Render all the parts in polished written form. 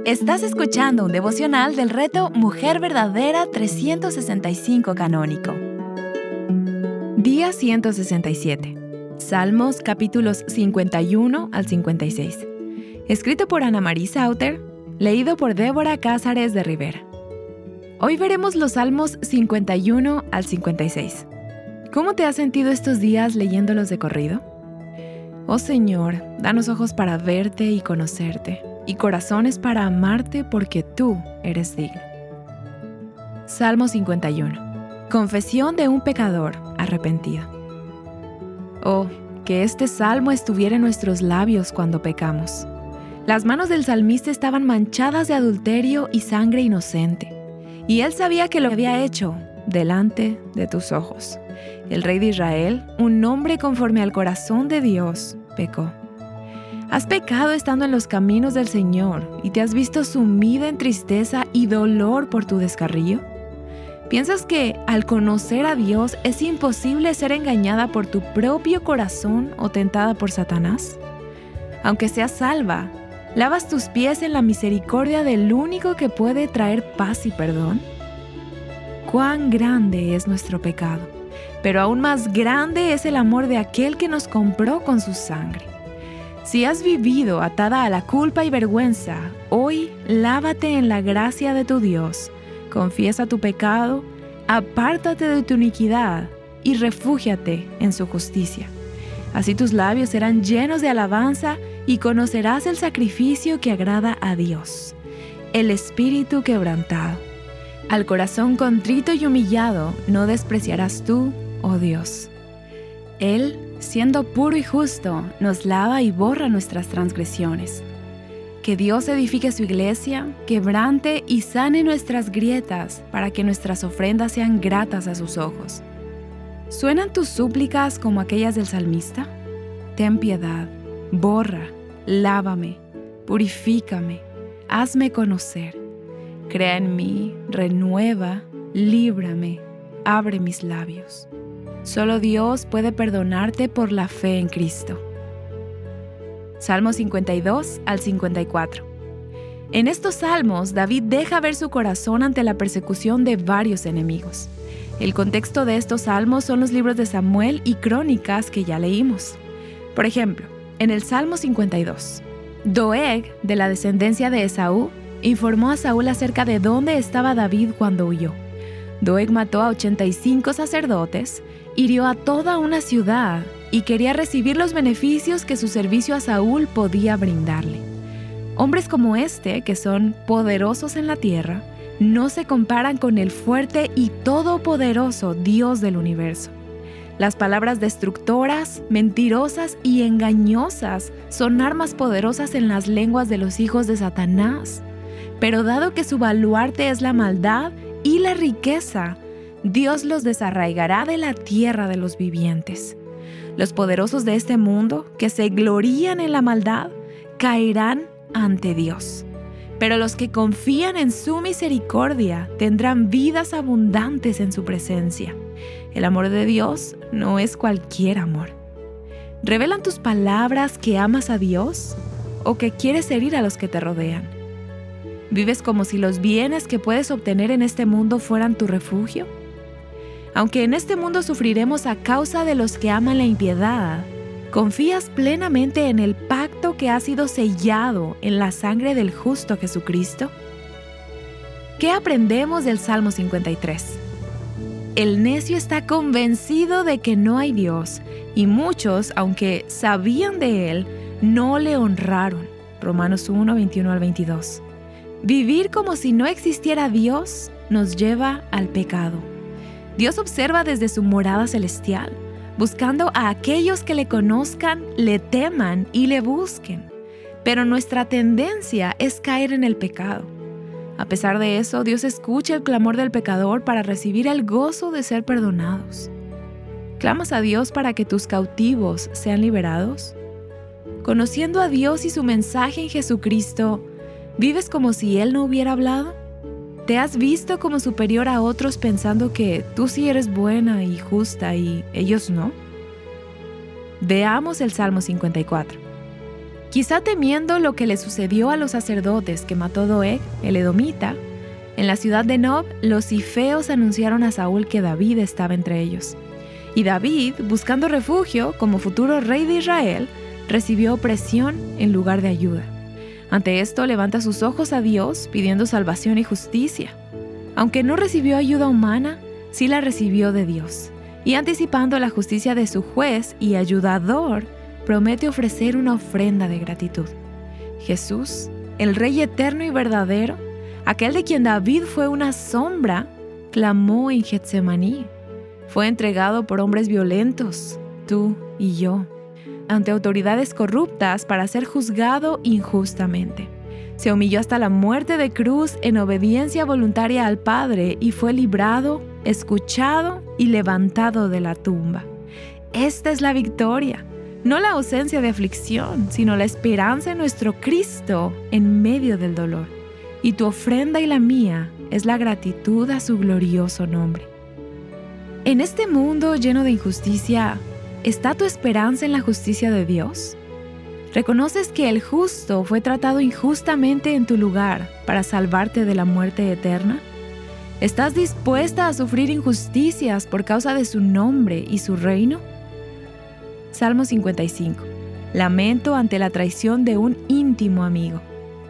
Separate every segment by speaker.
Speaker 1: Estás escuchando un devocional del reto Mujer Verdadera 365 Canónico. Día 167. Salmos capítulos 51 al 56. Escrito por Ana Marie Sauter, leído por Débora Cázares de Rivera. Hoy veremos los Salmos 51 al 56. ¿Cómo te has sentido estos días leyéndolos de corrido? Oh Señor, danos ojos para verte y conocerte, y corazones para amarte porque tú eres digno. Salmo 51. Confesión de un pecador arrepentido. Oh, que este salmo estuviera en nuestros labios cuando pecamos. Las manos del salmista estaban manchadas de adulterio y sangre inocente, y él sabía que lo había hecho delante de tus ojos. El rey de Israel, un hombre conforme al corazón de Dios, pecó. ¿Has pecado estando en los caminos del Señor y te has visto sumida en tristeza y dolor por tu descarrío? ¿Piensas que al conocer a Dios es imposible ser engañada por tu propio corazón o tentada por Satanás? Aunque seas salva, ¿lavas tus pies en la misericordia del único que puede traer paz y perdón? ¡Cuán grande es nuestro pecado! Pero aún más grande es el amor de aquel que nos compró con su sangre. Si has vivido atada a la culpa y vergüenza, hoy lávate en la gracia de tu Dios, confiesa tu pecado, apártate de tu iniquidad y refúgiate en su justicia. Así tus labios serán llenos de alabanza y conocerás el sacrificio que agrada a Dios, el espíritu quebrantado. Al corazón contrito y humillado no despreciarás tú, oh Dios. Él, siendo puro y justo, nos lava y borra nuestras transgresiones. Que Dios edifique su iglesia, quebrante y sane nuestras grietas, para que nuestras ofrendas sean gratas a sus ojos. ¿Suenan tus súplicas como aquellas del salmista? Ten piedad, borra, lávame, purifícame, hazme conocer. Crea en mí, renueva, líbrame, abre mis labios. Solo Dios puede perdonarte por la fe en Cristo. Salmos 52 al 54. En estos salmos, David deja ver su corazón ante la persecución de varios enemigos. El contexto de estos salmos son los libros de Samuel y Crónicas que ya leímos. Por ejemplo, en el Salmo 52, Doeg, de la descendencia de Esaú, informó a Saúl acerca de dónde estaba David cuando huyó. Doeg mató a 85 sacerdotes, hirió a toda una ciudad y quería recibir los beneficios que su servicio a Saúl podía brindarle. Hombres como este, que son poderosos en la tierra, no se comparan con el fuerte y todopoderoso Dios del universo. Las palabras destructoras, mentirosas y engañosas son armas poderosas en las lenguas de los hijos de Satanás. Pero dado que su baluarte es la maldad y la riqueza, Dios los desarraigará de la tierra de los vivientes. Los poderosos de este mundo, que se glorían en la maldad, caerán ante Dios. Pero los que confían en su misericordia tendrán vidas abundantes en su presencia. El amor de Dios no es cualquier amor. ¿Revelan tus palabras que amas a Dios o que quieres herir a los que te rodean? ¿Vives como si los bienes que puedes obtener en este mundo fueran tu refugio? Aunque en este mundo sufriremos a causa de los que aman la impiedad, ¿confías plenamente en el pacto que ha sido sellado en la sangre del justo Jesucristo? ¿Qué aprendemos del Salmo 53? El necio está convencido de que no hay Dios, y muchos, aunque sabían de Él, no le honraron. Romanos 1, 21 al 22. Vivir como si no existiera Dios nos lleva al pecado. Dios observa desde su morada celestial, buscando a aquellos que le conozcan, le teman y le busquen. Pero nuestra tendencia es caer en el pecado. A pesar de eso, Dios escucha el clamor del pecador para recibir el gozo de ser perdonados. ¿Clamas a Dios para que tus cautivos sean liberados? Conociendo a Dios y su mensaje en Jesucristo, ¿vives como si Él no hubiera hablado? ¿Te has visto como superior a otros pensando que tú sí eres buena y justa y ellos no? Veamos el Salmo 54. Quizá temiendo lo que le sucedió a los sacerdotes que mató Doeg, el edomita, en la ciudad de Nob, los zifeos anunciaron a Saúl que David estaba entre ellos. Y David, buscando refugio como futuro rey de Israel, recibió opresión en lugar de ayuda. Ante esto, levanta sus ojos a Dios pidiendo salvación y justicia. Aunque no recibió ayuda humana, sí la recibió de Dios. Y anticipando la justicia de su juez y ayudador, promete ofrecer una ofrenda de gratitud. Jesús, el Rey eterno y verdadero, aquel de quien David fue una sombra, clamó en Getsemaní. Fue entregado por hombres violentos, tú y yo, ante autoridades corruptas para ser juzgado injustamente. Se humilló hasta la muerte de cruz en obediencia voluntaria al Padre y fue librado, escuchado y levantado de la tumba. Esta es la victoria, no la ausencia de aflicción, sino la esperanza en nuestro Cristo en medio del dolor. Y tu ofrenda y la mía es la gratitud a su glorioso nombre. En este mundo lleno de injusticia, ¿está tu esperanza en la justicia de Dios? ¿Reconoces que el justo fue tratado injustamente en tu lugar para salvarte de la muerte eterna? ¿Estás dispuesta a sufrir injusticias por causa de su nombre y su reino? Salmo 55. Lamento ante la traición de un íntimo amigo.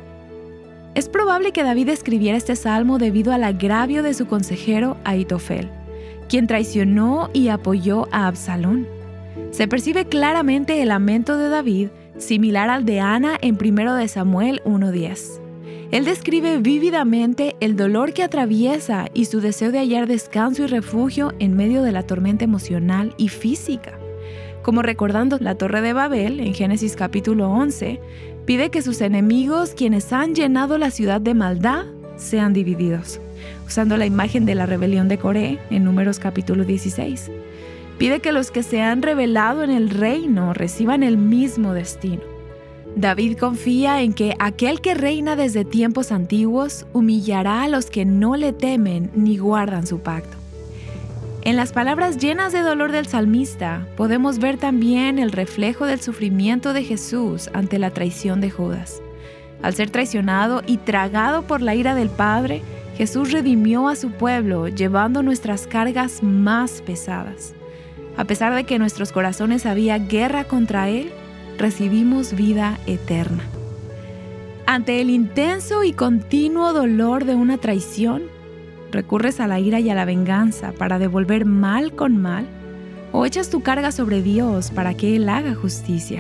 Speaker 1: Es probable que David escribiera este salmo debido al agravio de su consejero Ahitofel, quien traicionó y apoyó a Absalón. Se percibe claramente el lamento de David, similar al de Ana en 1 Samuel 1:10. Él describe vívidamente el dolor que atraviesa y su deseo de hallar descanso y refugio en medio de la tormenta emocional y física. Como recordando la Torre de Babel en Génesis capítulo 11, pide que sus enemigos, quienes han llenado la ciudad de maldad, sean divididos, usando la imagen de la rebelión de Coré en Números capítulo 16. Pide que los que se han rebelado en el reino reciban el mismo destino. David confía en que aquel que reina desde tiempos antiguos humillará a los que no le temen ni guardan su pacto. En las palabras llenas de dolor del salmista, podemos ver también el reflejo del sufrimiento de Jesús ante la traición de Judas. Al ser traicionado y tragado por la ira del Padre, Jesús redimió a su pueblo, llevando nuestras cargas más pesadas. A pesar de que en nuestros corazones había guerra contra Él, recibimos vida eterna. Ante el intenso y continuo dolor de una traición, ¿recurres a la ira y a la venganza para devolver mal con mal? ¿O echas tu carga sobre Dios para que Él haga justicia?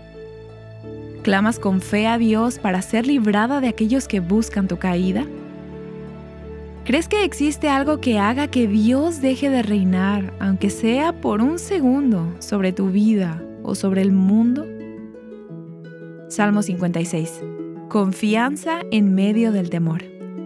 Speaker 1: ¿Clamas con fe a Dios para ser librada de aquellos que buscan tu caída? ¿Crees que existe algo que haga que Dios deje de reinar, aunque sea por un segundo, sobre tu vida o sobre el mundo? Salmo 56. Confianza en medio del temor.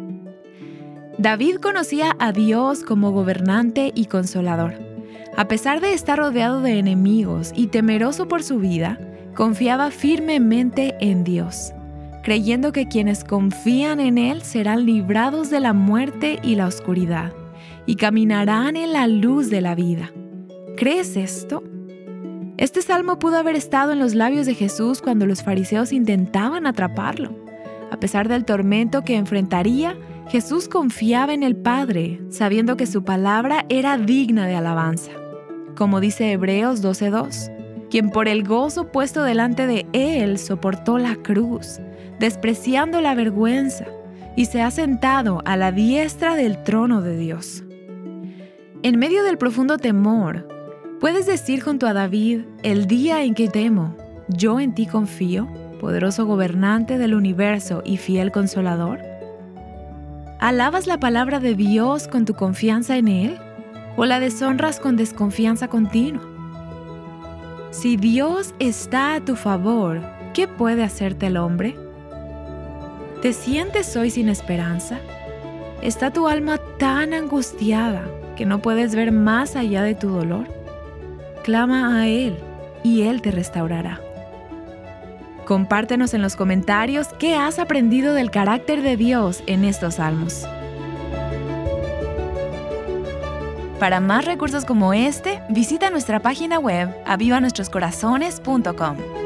Speaker 1: David conocía a Dios como gobernante y consolador. A pesar de estar rodeado de enemigos y temeroso por su vida, confiaba firmemente en Dios, creyendo que quienes confían en Él serán librados de la muerte y la oscuridad, y caminarán en la luz de la vida. ¿Crees esto? Este salmo pudo haber estado en los labios de Jesús cuando los fariseos intentaban atraparlo. A pesar del tormento que enfrentaría, Jesús confiaba en el Padre, sabiendo que su palabra era digna de alabanza. Como dice Hebreos 12:2, quien por el gozo puesto delante de Él soportó la cruz, despreciando la vergüenza, y se ha sentado a la diestra del trono de Dios. En medio del profundo temor, ¿puedes decir junto a David, el día en que temo, yo en ti confío, poderoso gobernante del universo y fiel consolador? ¿Alabas la palabra de Dios con tu confianza en Él o la deshonras con desconfianza continua? Si Dios está a tu favor, ¿qué puede hacerte el hombre? ¿Te sientes hoy sin esperanza? ¿Está tu alma tan angustiada que no puedes ver más allá de tu dolor? Clama a Él y Él te restaurará. Compártenos en los comentarios qué has aprendido del carácter de Dios en estos salmos. Para más recursos como este, visita nuestra página web avivanuestroscorazones.com.